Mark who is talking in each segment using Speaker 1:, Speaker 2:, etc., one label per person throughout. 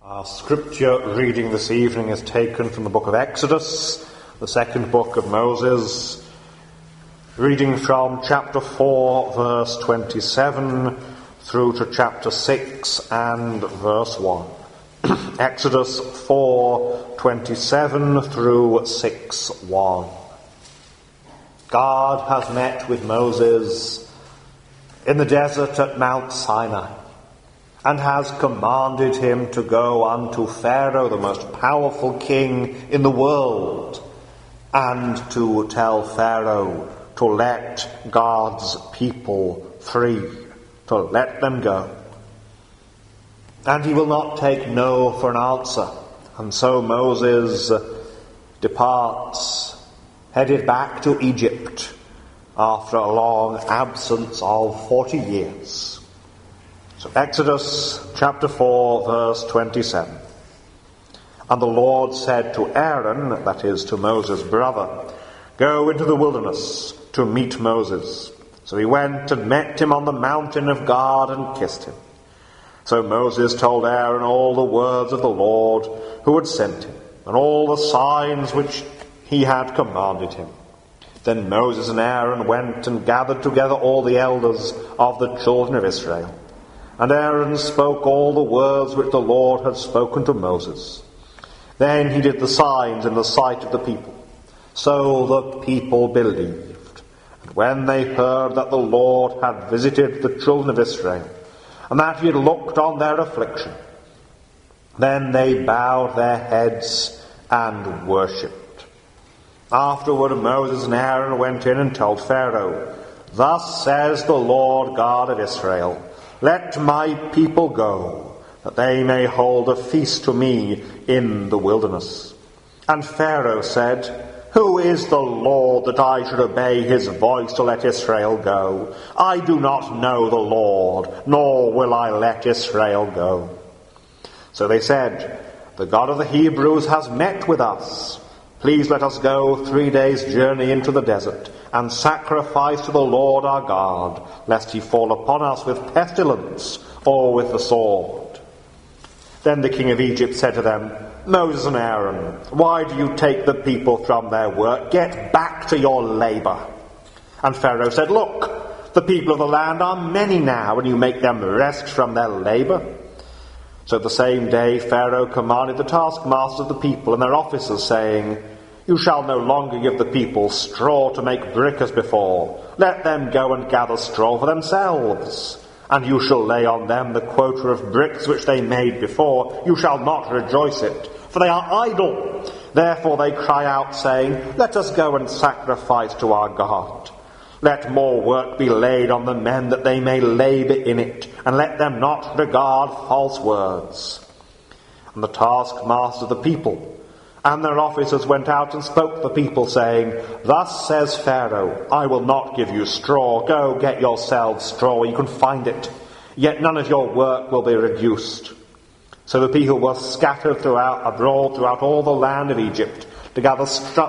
Speaker 1: Our scripture reading this evening is taken from the book of Exodus, the second book of Moses, reading from chapter 4, verse 27, through to chapter 6 and verse 1. Exodus 4, 27 through 6, 1. God has met with Moses in the desert at Mount Sinai, and has commanded him to go unto Pharaoh, the most powerful king in the world, and to tell Pharaoh to let God's people free, to let them go. And he will not take no for an answer. And so Moses departs, headed back to Egypt after a long absence of 40 years. So Exodus chapter 4, verse 27. And the Lord said to Aaron, that is to Moses' brother, go into the wilderness to meet Moses. So he went and met him on the mountain of God and kissed him. So Moses told Aaron all the words of the Lord who had sent him, and all the signs which he had commanded him. Then Moses and Aaron went and gathered together all the elders of the children of Israel. And Aaron spoke all the words which the Lord had spoken to Moses. Then he did the signs in the sight of the people. So the people believed. And when they heard that the Lord had visited the children of Israel, and that he had looked on their affliction, then they bowed their heads and worshipped. Afterward Moses and Aaron went in and told Pharaoh, thus says the Lord God of Israel, let my people go, that they may hold a feast to me in the wilderness. And Pharaoh said, who is the Lord that I should obey his voice to let Israel go? I do not know the Lord, nor will I let Israel go. So they said, the God of the Hebrews has met with us. Please let us go 3 days' journey into the desert, and sacrifice to the Lord our God, lest he fall upon us with pestilence or with the sword. Then the king of Egypt said to them, Moses and Aaron, why do you take the people from their work? Get back to your labor. And Pharaoh said, look, the people of the land are many now, and you make them rest from their labor. So the same day Pharaoh commanded the taskmasters of the people and their officers, saying, you shall no longer give the people straw to make brick as before. Let them go and gather straw for themselves. And you shall lay on them the quota of bricks which they made before. You shall not rejoice it, for they are idle. Therefore they cry out, saying, let us go and sacrifice to our God. Let more work be laid on the men, that they may labour in it, and let them not regard false words. And the taskmasters of the people and their officers went out and spoke to the people, saying, thus says Pharaoh, I will not give you straw. Go get yourselves straw, you can find it. Yet none of your work will be reduced. So the people were scattered abroad throughout all the land of Egypt, to gather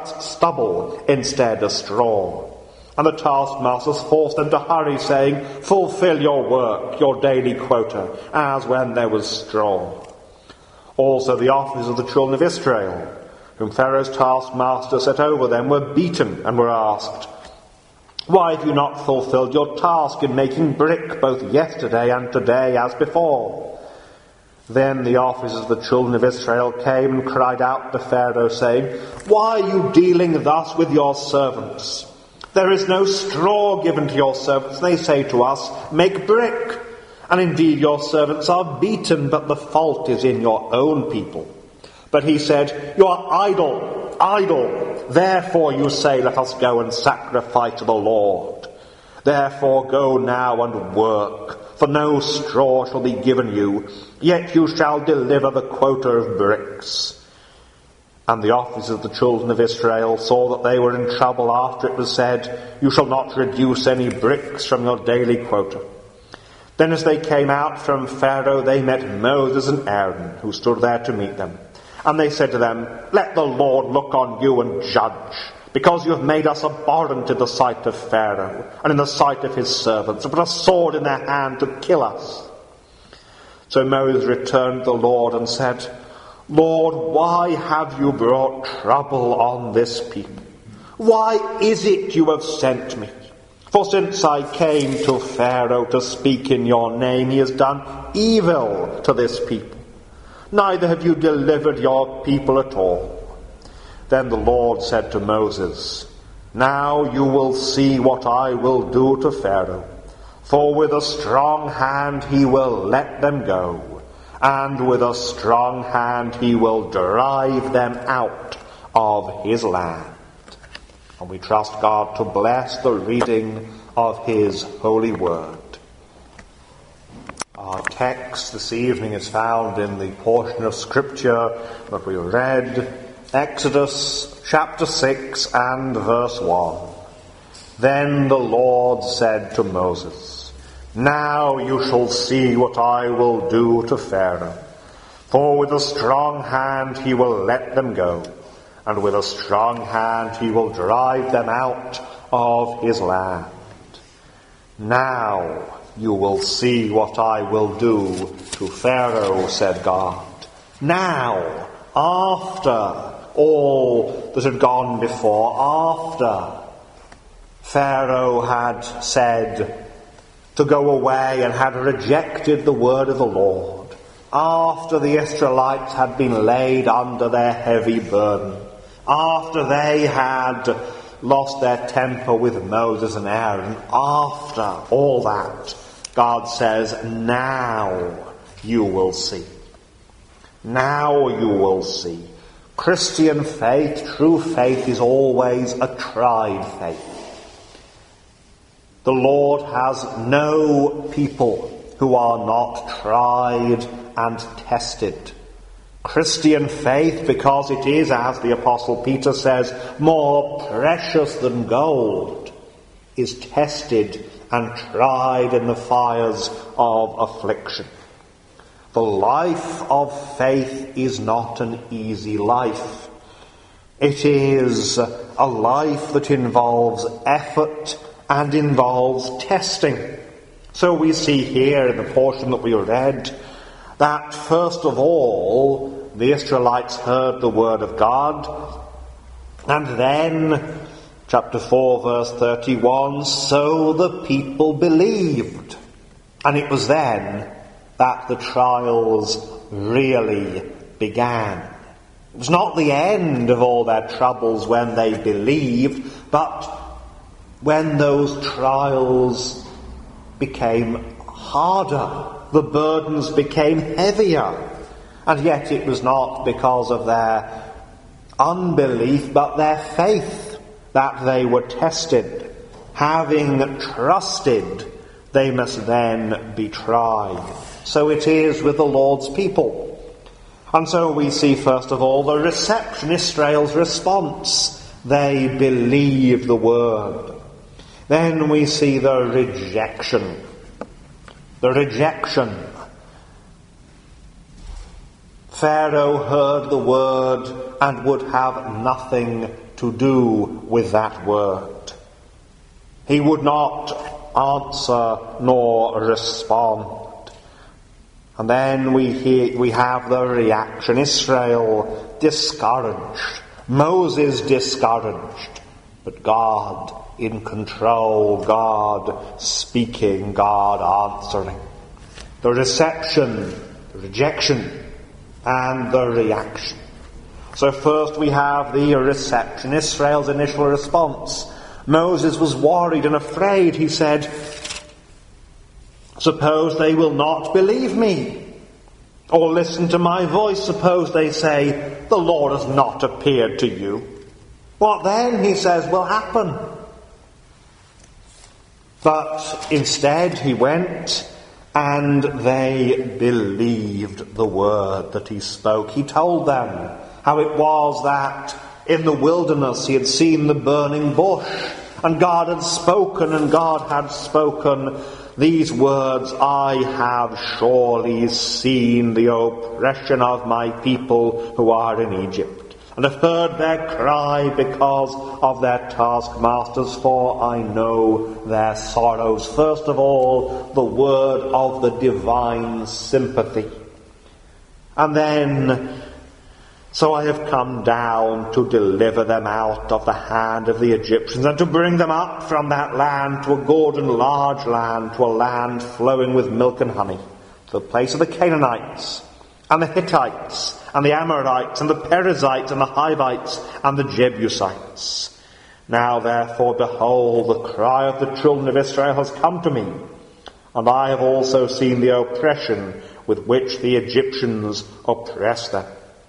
Speaker 1: stubble instead of straw. And the taskmasters forced them to hurry, saying, fulfill your work, your daily quota, as when there was straw. Also the officers of the children of Israel, whom Pharaoh's taskmaster set over them, were beaten and were asked, why have you not fulfilled your task in making brick both yesterday and today as before? Then the officers of the children of Israel came and cried out to Pharaoh, saying, why are you dealing thus with your servants? There is no straw given to your servants. They say to us, make brick. And indeed your servants are beaten, but the fault is in your own people. But he said, you are idle, idle. Therefore you say, let us go and sacrifice to the Lord. Therefore go now and work, for no straw shall be given you, yet you shall deliver the quota of bricks. And the officers of the children of Israel saw that they were in trouble after it was said, you shall not reduce any bricks from your daily quota. Then as they came out from Pharaoh, they met Moses and Aaron, who stood there to meet them. And they said to them, let the Lord look on you and judge, because you have made us abhorrent in the sight of Pharaoh, and in the sight of his servants, and put a sword in their hand to kill us. So Moses returned to the Lord and said, Lord, why have you brought trouble on this people? Why is it you have sent me? For since I came to Pharaoh to speak in your name, he has done evil to this people. Neither have you delivered your people at all. Then the Lord said to Moses, Now you will see what I will do to Pharaoh. For with a strong hand he will let them go, and with a strong hand he will drive them out of his land. And we trust God to bless the reading of his holy word. Our text this evening is found in the portion of Scripture that we read, Exodus chapter 6 and verse 1. Then the Lord said to Moses, Now you shall see what I will do to Pharaoh. For with a strong hand he will let them go, and with a strong hand he will drive them out of his land. Now you will see what I will do to Pharaoh, said God. Now, after all that had gone before, after Pharaoh had said to go away and had rejected the word of the Lord, after the Israelites had been laid under their heavy burden, after they had lost their temper with Moses and Aaron, after all that, God says, now you will see. Now you will see. Christian faith, true faith, is always a tried faith. The Lord has no people who are not tried and tested. Christian faith, because it is, as the Apostle Peter says, more precious than gold, is tested and tried in the fires of affliction. The life of faith is not an easy life. It is a life that involves effort and involves testing. So we see here in the portion that we read that first of all the Israelites heard the word of God, and then chapter 4 verse 31, so the people believed. And it was then that the trials really began. It was not the end of all their troubles when they believed, but when those trials became harder, the burdens became heavier. And yet it was not because of their unbelief, but their faith that they were tested. Having trusted, they must then be tried. So it is with the Lord's people. And so we see first of all the reception, Israel's response. They believe the word. Then we see the rejection. The rejection. Pharaoh heard the word and would have nothing to do with that word. He would not answer nor respond. And then we have the reaction. Israel discouraged. Moses discouraged. But God in control. God speaking. God answering. The reception, the rejection, and the reaction. So first we have the reception, Israel's initial response. Moses was worried and afraid. He said, suppose they will not believe me, or listen to my voice. Suppose they say, the Lord has not appeared to you. What then, he says, will happen? But instead he went, and they believed the word that he spoke. He told them how it was that in the wilderness he had seen the burning bush, and God had spoken, these words, I have surely seen the oppression of my people who are in Egypt. and have heard their cry because of their taskmasters, for I know their sorrows. First of all, the word of the divine sympathy. And then, so I have come down to deliver them out of the hand of the Egyptians, and to bring them up from that land to a good and large land, to a land flowing with milk and honey, to the place of the Canaanites, and the Hittites, and the Amorites, and the Perizzites, and the Hivites, and the Jebusites. Now therefore, behold, the cry of the children of Israel has come to me, and I have also seen the oppression with which the Egyptians oppress them.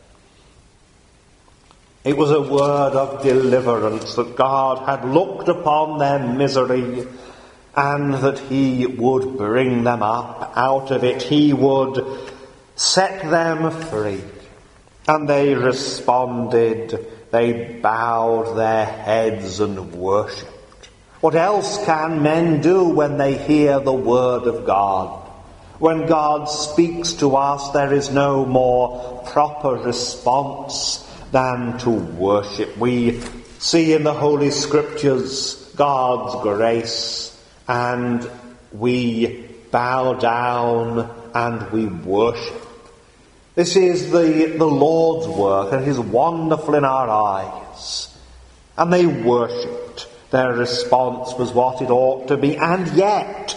Speaker 1: It was a word of deliverance, that God had looked upon their misery, and that he would bring them up out of it. He would set them free. And they responded. They bowed their heads and worshipped. What else can men do when they hear the word of God? When God speaks to us, there is no more proper response than to worship. We see in the Holy Scriptures God's grace, and we bow down and we worship. This is the Lord's work, and it is wonderful in our eyes. And they worshipped. Their response was what it ought to be. And yet,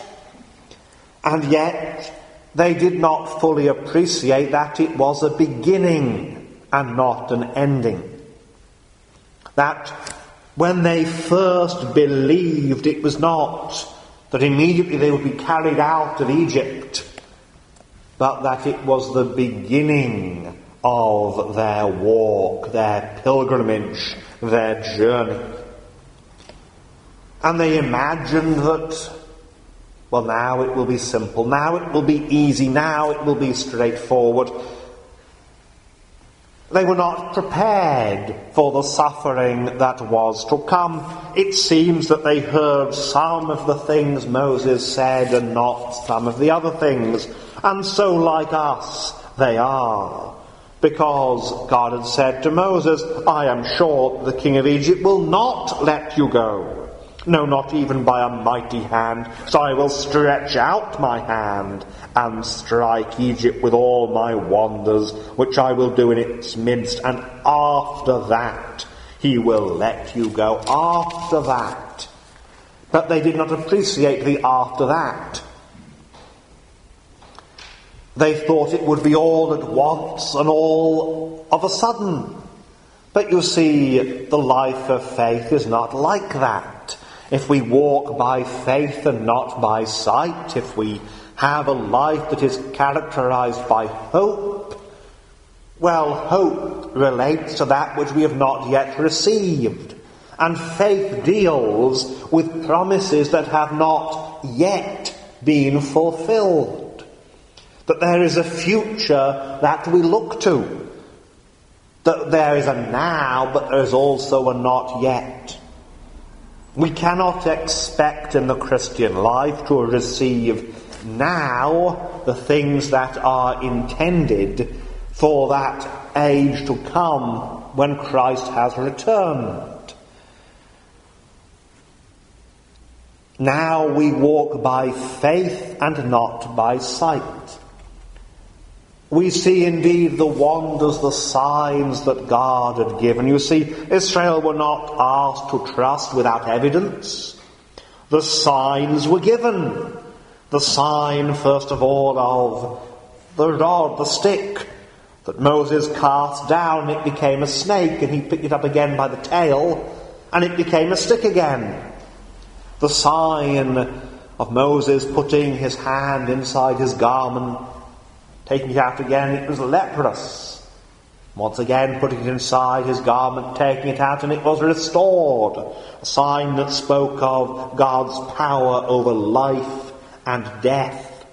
Speaker 1: they did not fully appreciate that it was a beginning and not an ending. That when they first believed, it was not that immediately they would be carried out of Egypt, but that it was the beginning of their walk, their pilgrimage, their journey. And they imagined that, well, now it will be simple, now it will be easy, now it will be straightforward. They were not prepared for the suffering that was to come. It seems that they heard some of the things Moses said and not some of the other things. And so, like us, they are. Because God had said to Moses, I am sure the king of Egypt will not let you go. No, not even by a mighty hand. So I will stretch out my hand and strike Egypt with all my wonders, which I will do in its midst. And after that, he will let you go. After that. But they did not appreciate the after that. They thought it would be all at once and all of a sudden. But you see, the life of faith is not like that. If we walk by faith and not by sight, if we have a life that is characterized by hope, well, hope relates to that which we have not yet received. And faith deals with promises that have not yet been fulfilled. That there is a future that we look to. That there is a now, but there is also a not yet. We cannot expect in the Christian life to receive now the things that are intended for that age to come when Christ has returned. Now we walk by faith and not by sight. We see indeed the wonders, the signs that God had given. You see, Israel were not asked to trust without evidence. The signs were given. The sign, first of all, of the rod, the stick, that Moses cast down. It became a snake, and he picked it up again by the tail, and it became a stick again. The sign of Moses putting his hand inside his garment, taking it out again, it was leprous. Once again, putting it inside his garment, taking it out, and it was restored. A sign that spoke of God's power over life and death.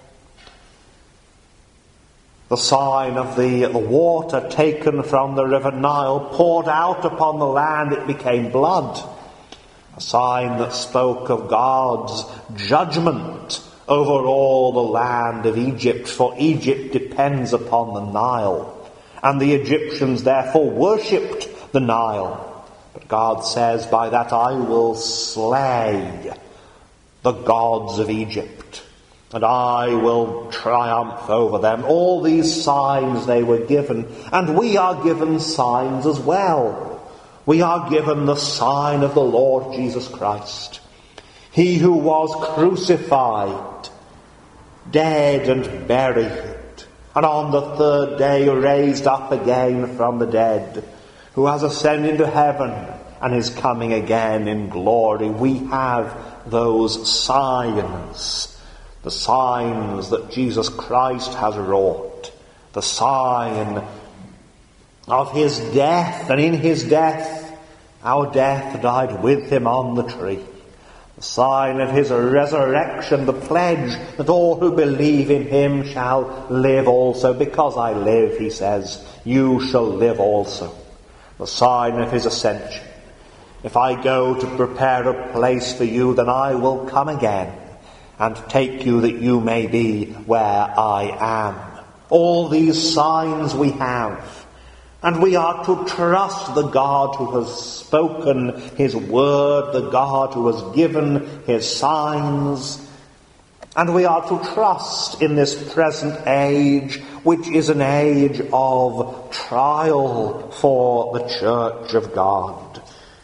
Speaker 1: The sign of the water taken from the river Nile, poured out upon the land, it became blood. A sign that spoke of God's judgment over all the land of Egypt, for Egypt depends upon the Nile. And the Egyptians therefore worshipped the Nile. But God says, by that I will slay the gods of Egypt, and I will triumph over them. All these signs they were given, and we are given signs as well. We are given the sign of the Lord Jesus Christ. He who was crucified, dead and buried, and on the third day raised up again from the dead, who has ascended into heaven and is coming again in glory. We have those signs, the signs that Jesus Christ has wrought, the sign of his death, and in his death, our death died with him on the tree. The sign of his resurrection, the pledge that all who believe in him shall live also. Because I live, he says, you shall live also. The sign of his ascension. If I go to prepare a place for you, then I will come again and take you that you may be where I am. All these signs we have. And we are to trust the God who has spoken his word, the God who has given his signs. And we are to trust in this present age, which is an age of trial for the Church of God.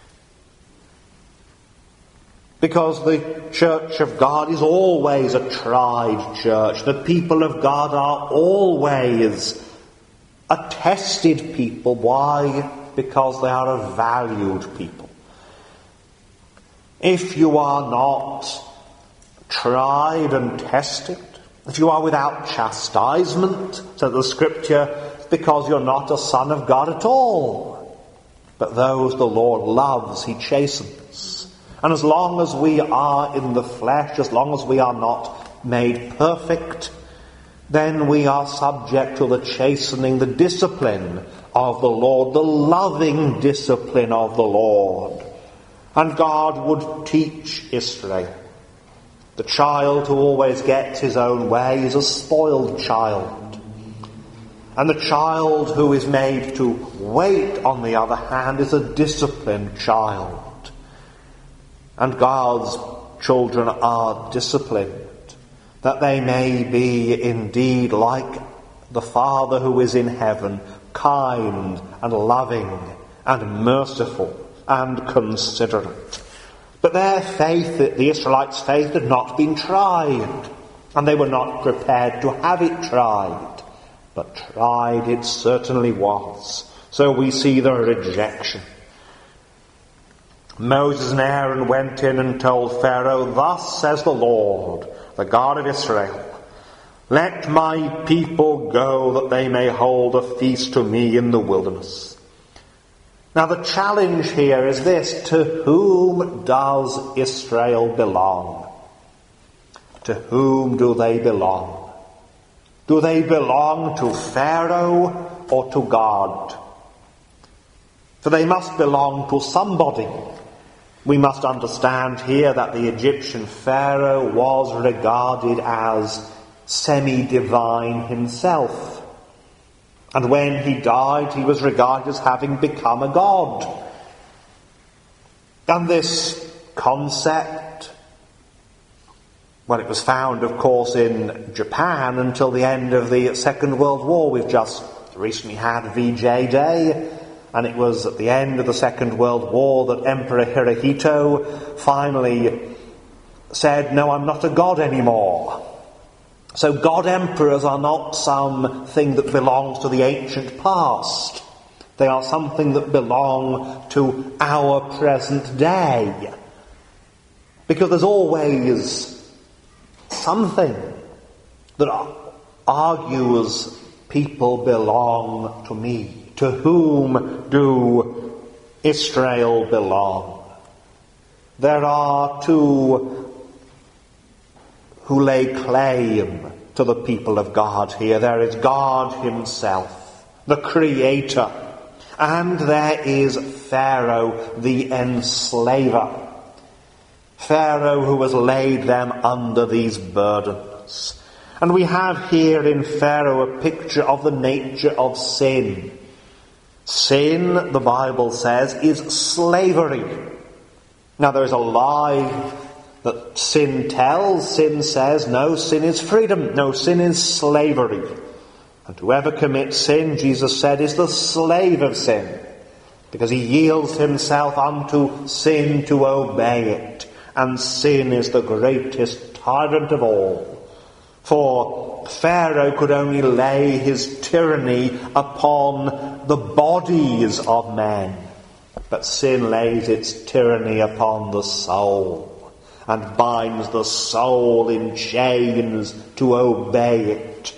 Speaker 1: Because the Church of God is always a tried church. The people of God are always a tested people. Why? Because they are a valued people. If you are not tried and tested, if you are without chastisement, says the Scripture, it's because you're not a son of God at all. But those the Lord loves, he chastens. And as long as we are in the flesh, as long as we are not made perfect, then we are subject to the chastening, the discipline of the Lord, the loving discipline of the Lord. And God would teach Israel. The child who always gets his own way is a spoiled child. And the child who is made to wait, on the other hand, is a disciplined child. And God's children are disciplined, that they may be indeed like the Father who is in heaven, kind and loving and merciful and considerate. But their faith, the Israelites' faith, had not been tried, and they were not prepared to have it tried. But tried it certainly was. So we see the rejection. Moses and Aaron went in and told Pharaoh, "Thus says the Lord, the God of Israel, let my people go that they may hold a feast to me in the wilderness." Now the challenge here is this: to whom does Israel belong? To whom do they belong? Do they belong to Pharaoh or to God? For they must belong to somebody. We must understand here that the Egyptian Pharaoh was regarded as semi-divine himself. And when he died, he was regarded as having become a god. And this concept, well, it was found, of course, in Japan until the end of the Second World War. We've just recently had VJ Day. And it was at the end of the Second World War that Emperor Hirohito finally said, "No, I'm not a god anymore." So god emperors are not something that belongs to the ancient past. They are something that belong to our present day. Because there's always something that argues people belong to me. To whom do Israel belong? There are two who lay claim to the people of God here. There is God himself, the Creator, and there is Pharaoh, the enslaver. Pharaoh who has laid them under these burdens. And we have here in Pharaoh a picture of the nature of sin. Sin, the Bible says, is slavery. Now there is a lie that sin tells. Sin says, no, sin is freedom. No, sin is slavery. And whoever commits sin, Jesus said, is the slave of sin, because he yields himself unto sin to obey it. And sin is the greatest tyrant of all. For Pharaoh could only lay his tyranny upon the bodies of men, but sin lays its tyranny upon the soul and binds the soul in chains to obey it.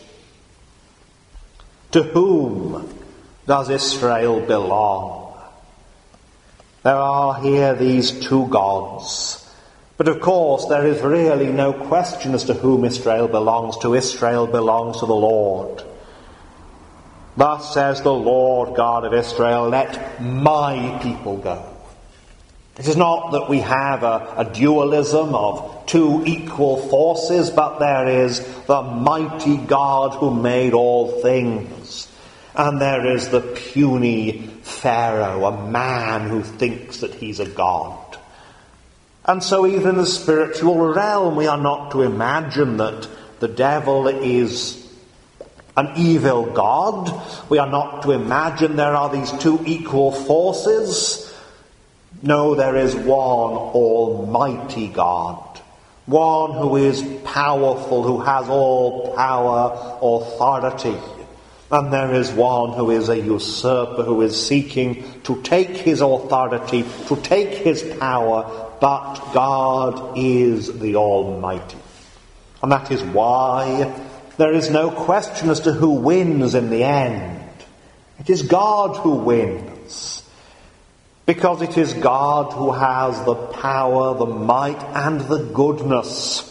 Speaker 1: To whom does Israel belong? There are here these two gods. But of course there is really no question as to whom Israel belongs to. Israel belongs to the Lord. Thus says the Lord God of Israel, let my people go. It is not that we have a dualism of two equal forces, but there is the mighty God who made all things. And there is the puny Pharaoh, a man who thinks that he's a god. And so even in the spiritual realm, we are not to imagine that the devil is an evil god. We are not to imagine there are these two equal forces. No, there is one almighty God, one who is powerful, who has all power, authority. And there is one who is a usurper, who is seeking to take his authority, to take his power, but God is the Almighty. And that is why there is no question as to who wins in the end. It is God who wins. Because it is God who has the power, the might, and the goodness.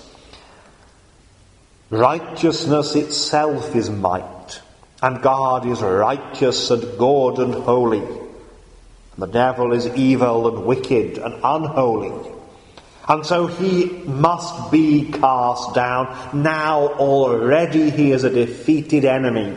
Speaker 1: Righteousness itself is might. And God is righteous and good and holy. The devil is evil and wicked and unholy. And so he must be cast down. Now already he is a defeated enemy.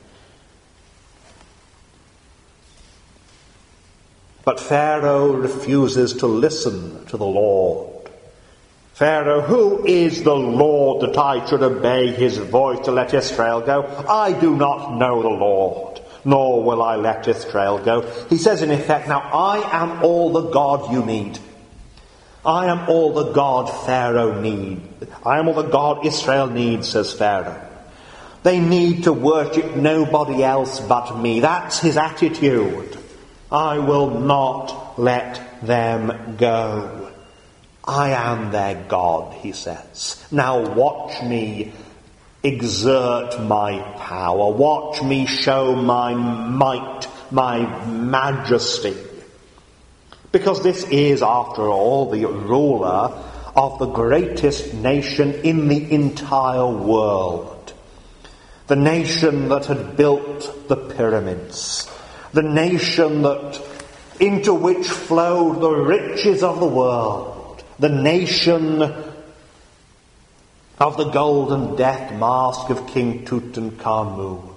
Speaker 1: But Pharaoh refuses to listen to the Lord. Pharaoh, who is the Lord that I should obey his voice to let Israel go? I do not know the Lord, nor will I let Israel go. He says in effect, now I am all the God you need. I am all the God Pharaoh needs. I am all the God Israel needs, says Pharaoh. They need to worship nobody else but me. That's his attitude. I will not let them go. I am their God, he says. Now watch me exert my power. Watch me show my might, my majesty. Because this is, after all, the ruler of the greatest nation in the entire world. The nation that had built the pyramids. The nation into which flowed the riches of the world. The nation of the golden death mask of King Tutankhamun.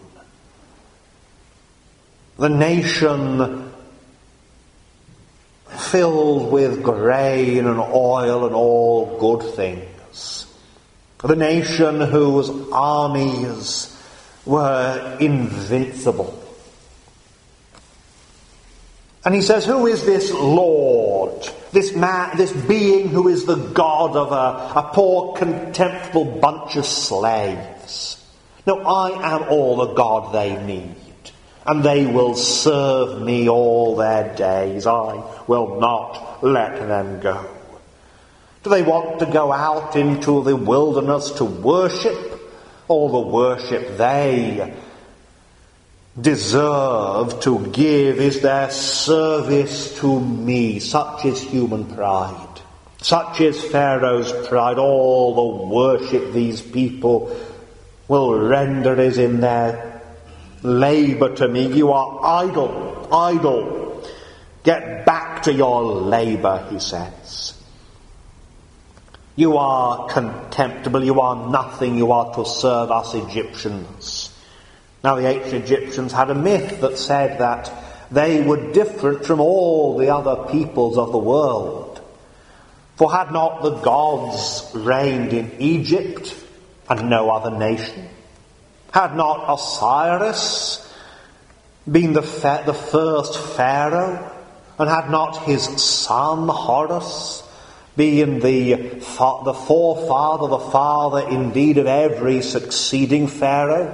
Speaker 1: The nation filled with grain and oil and all good things. The nation whose armies were invincible. And he says, who is this Lord? This man, this being who is the God of a poor, contemptible bunch of slaves. No, I am all the God they need. And they will serve me all their days. I will not let them go. Do they want to go out into the wilderness to worship? All the worship they deserve to give is their service to me. Such is human pride. Such is Pharaoh's pride. All the worship these people will render is in their labour to me. You are idle, idle. Get back to your labour, he says. You are contemptible, you are nothing, you are to serve us Egyptians. Now the ancient Egyptians had a myth that said that they were different from all the other peoples of the world. For had not the gods reigned in Egypt and no other nation? Had not Osiris been the first Pharaoh, and had not his son Horus been the forefather, the father indeed of every succeeding Pharaoh?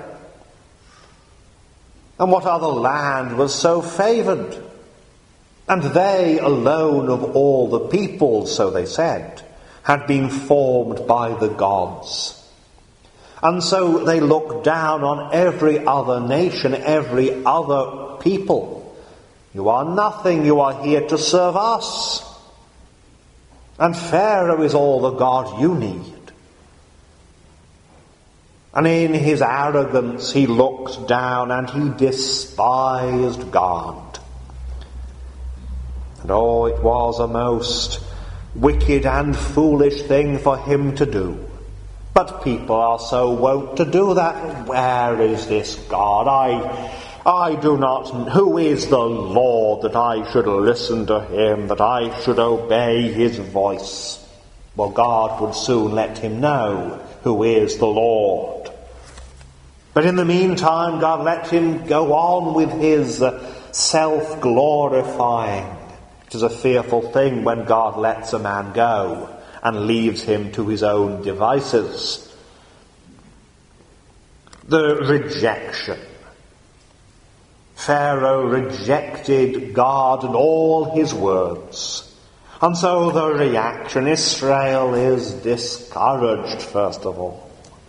Speaker 1: And what other land was so favoured? And they alone of all the peoples, so they said, had been formed by the gods. And so they looked down on every other nation, every other people. You are nothing, you are here to serve us. And Pharaoh is all the God you need. And in his arrogance he looked down and he despised God. And oh, it was a most wicked and foolish thing for him to do. But people are so wont to do that. Where is this God? I do not... Who is the Lord that I should listen to him, that I should obey his voice? Well, God would soon let him know who is the Lord. But in the meantime, God let him go on with his self-glorifying. It is a fearful thing when God lets a man go and leaves him to his own devices. The rejection. Pharaoh rejected God and all his words. And so the reaction, Israel is discouraged, first of all.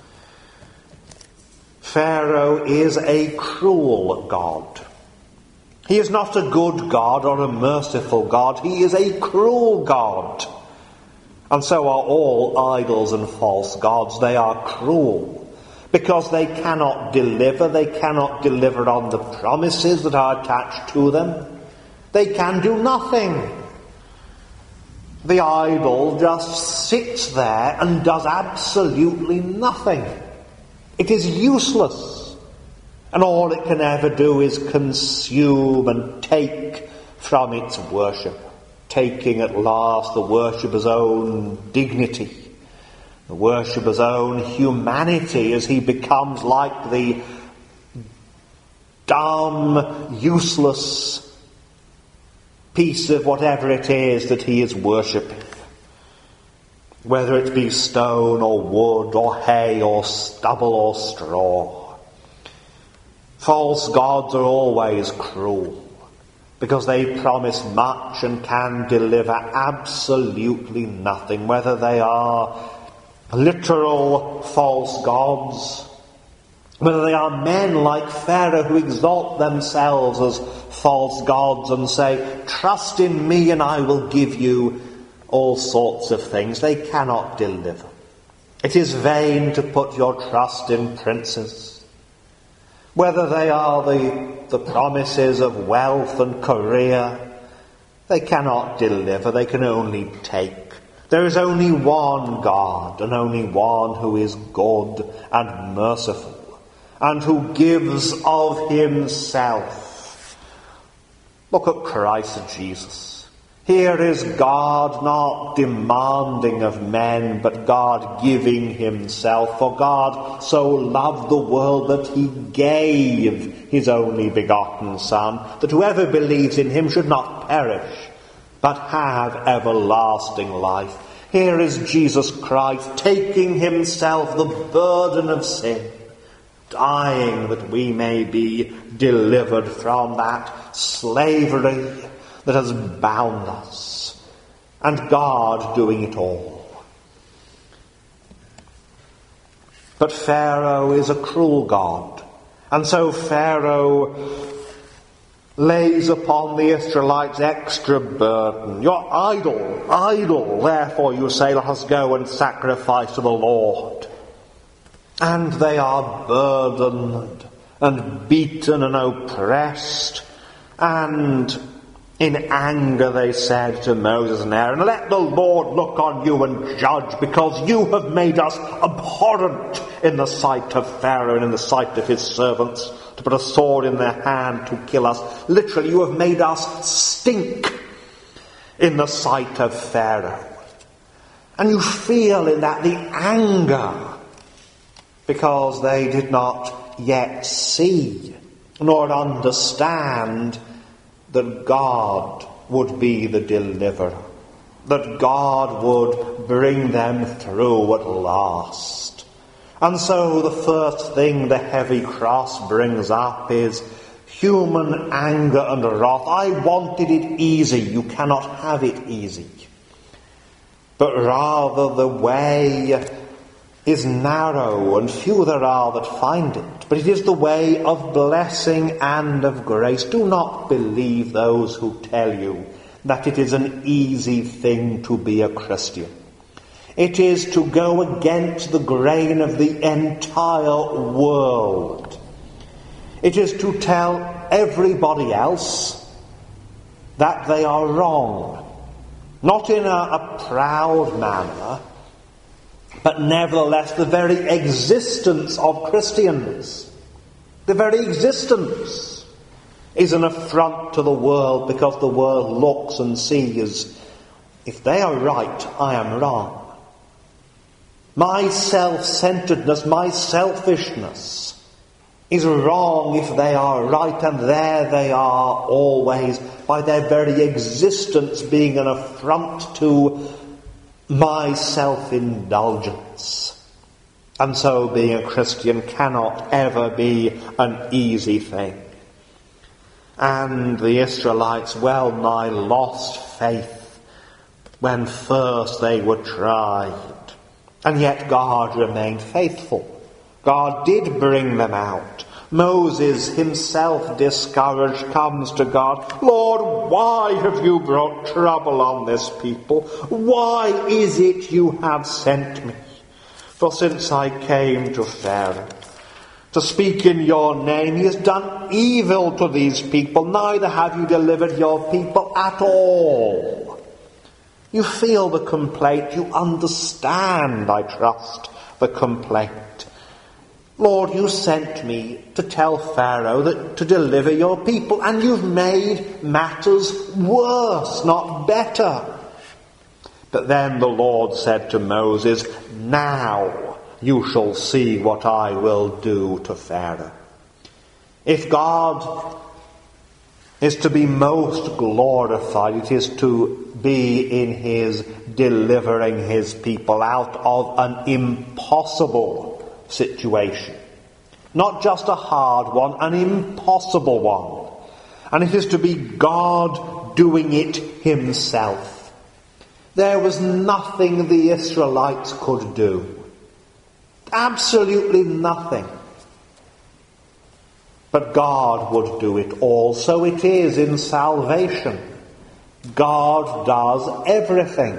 Speaker 1: Pharaoh is a cruel God. He is not a good God or a merciful God. He is a cruel God. And so are all idols and false gods. They are cruel because they cannot deliver. They cannot deliver on the promises that are attached to them. They can do nothing. The idol just sits there and does absolutely nothing. It is useless. And all it can ever do is consume and take from its worship, taking at last the worshipper's own dignity, the worshipper's own humanity, as he becomes like the dumb, useless piece of whatever it is that he is worshipping. Whether it be stone or wood or hay or stubble or straw. False gods are always cruel because they promise much and can deliver absolutely nothing. Whether they are literal false gods, whether they are men like Pharaoh who exalt themselves as false gods and say, trust in me and I will give you all sorts of things, they cannot deliver. It is vain to put your trust in princes. Whether they are the promises of wealth and career, they cannot deliver, they can only take. There is only one God, and only one who is good and merciful, and who gives of himself. Look at Christ Jesus. Here is God not demanding of men, but God giving himself. For God so loved the world that he gave his only begotten Son, that whoever believes in him should not perish, but have everlasting life. Here is Jesus Christ taking himself the burden of sin, dying that we may be delivered from that slavery that has bound us, and God doing it all. But Pharaoh is a cruel God, and so Pharaoh lays upon the Israelites extra burden. You're idle, therefore you say, let us go and sacrifice to the Lord. And they are burdened and beaten and oppressed, and In anger they said to Moses and Aaron, "Let the Lord look on you and judge, because you have made us abhorrent in the sight of Pharaoh and in the sight of his servants, to put a sword in their hand to kill us." Literally, you have made us stink in the sight of Pharaoh. And you feel in that the anger, because they did not yet see nor understand that God would be the deliverer, that God would bring them through at last. And so the first thing the heavy cross brings up is human anger and wrath. I wanted it easy. You cannot have it easy. But rather the way is narrow, and few there are that find it. But it is the way of blessing and of grace. Do not believe those who tell you that it is an easy thing to be a Christian. It is to go against the grain of the entire world. It is to tell everybody else that they are wrong. Not in a proud manner, but nevertheless the very existence of Christians, the very existence, is an affront to the world, because the world looks and sees, if they are right, I am wrong. My self-centeredness, my selfishness is wrong if they are right, and there they are always, by their very existence being an affront to my self-indulgence. And so being a Christian cannot ever be an easy thing. And the Israelites well nigh lost faith when first they were tried. And yet God remained faithful. God did bring them out. Moses, himself discouraged, comes to God. "Lord, why have you brought trouble on this people? Why is it you have sent me? For since I came to Pharaoh to speak in your name, he has done evil to these people. Neither have you delivered your people at all." You feel the complaint. You understand, I trust, the complaint. "Lord, you sent me to tell Pharaoh to deliver your people, and you've made matters worse, not better." But then the Lord said to Moses, "Now you shall see what I will do to Pharaoh." If God is to be most glorified, it is to be in his delivering his people out of an impossible situation. Not just a hard one, an impossible one. And it is to be God doing it himself. There was nothing the Israelites could do. Absolutely nothing. But God would do it all. So it is in salvation. God does everything.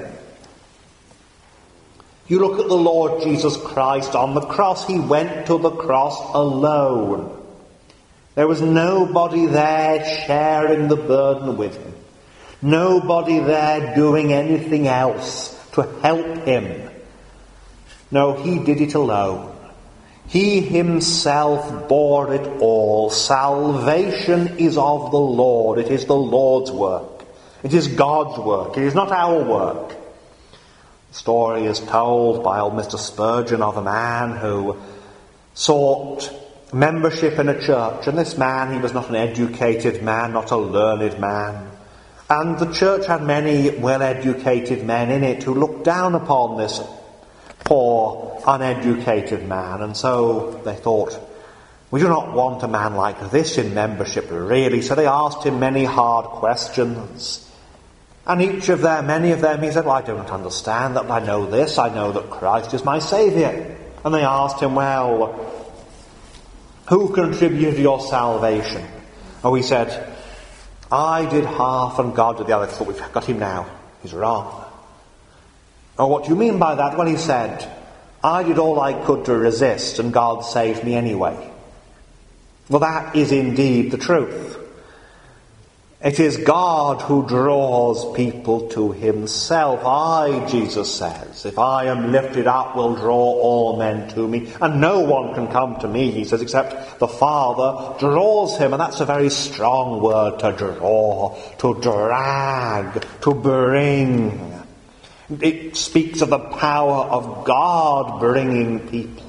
Speaker 1: You look at the Lord Jesus Christ on the cross. He went to the cross alone. There was nobody there sharing the burden with him. Nobody there doing anything else to help him. No, he did it alone. He himself bore it all. Salvation is of the Lord. It is the Lord's work. It is God's work. It is not our work. The story is told by old Mr. Spurgeon of a man who sought membership in a church. And this man, he was not an educated man, not a learned man. And the church had many well-educated men in it who looked down upon this poor, uneducated man. And so they thought, we do not want a man like this in membership, really. So they asked him many hard questions. And many of them, he said, well, I don't understand that. I know this. I know that Christ is my Saviour. And they asked him, well, who contributed to your salvation? Oh, he said, I did half and God did the other. I thought, we've got him now. He's wrong. Oh, what do you mean by that? Well, he said, I did all I could to resist and God saved me anyway. Well, that is indeed the truth. It is God who draws people to himself. I, Jesus says, if I am lifted up, will draw all men to me. And no one can come to me, he says, except the Father draws him. And that's a very strong word, to draw, to drag, to bring. It speaks of the power of God bringing people.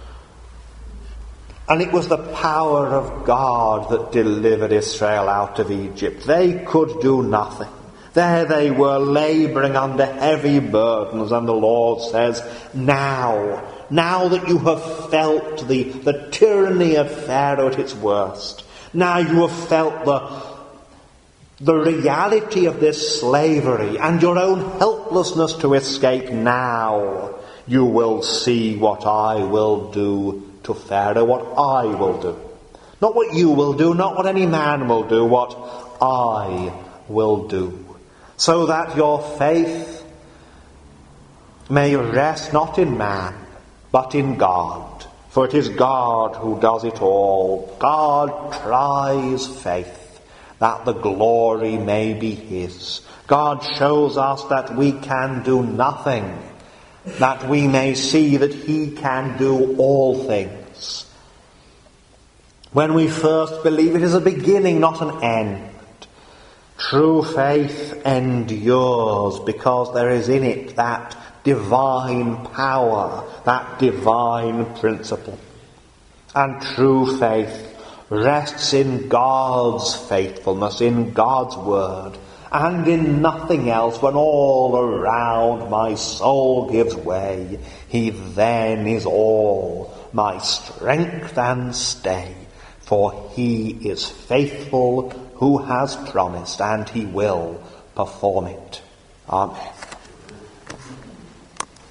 Speaker 1: And it was the power of God that delivered Israel out of Egypt. They could do nothing. There they were labouring under heavy burdens, and the Lord says, now that you have felt the tyranny of Pharaoh at its worst, now you have felt the reality of this slavery and your own helplessness to escape, now you will see what I will do to Pharaoh, what I will do. Not what you will do, not what any man will do, what I will do. So that your faith may rest not in man, but in God. For it is God who does it all. God tries faith, that the glory may be his. God shows us that we can do nothing, that we may see that he can do all things. When we first believe, it is a beginning, not an end. True faith endures because there is in it that divine power, that divine principle. And true faith rests in God's faithfulness, in God's word, and in nothing else. When all around my soul gives way, he then is all my strength and stay. For he is faithful who has promised, and he will perform it. Amen.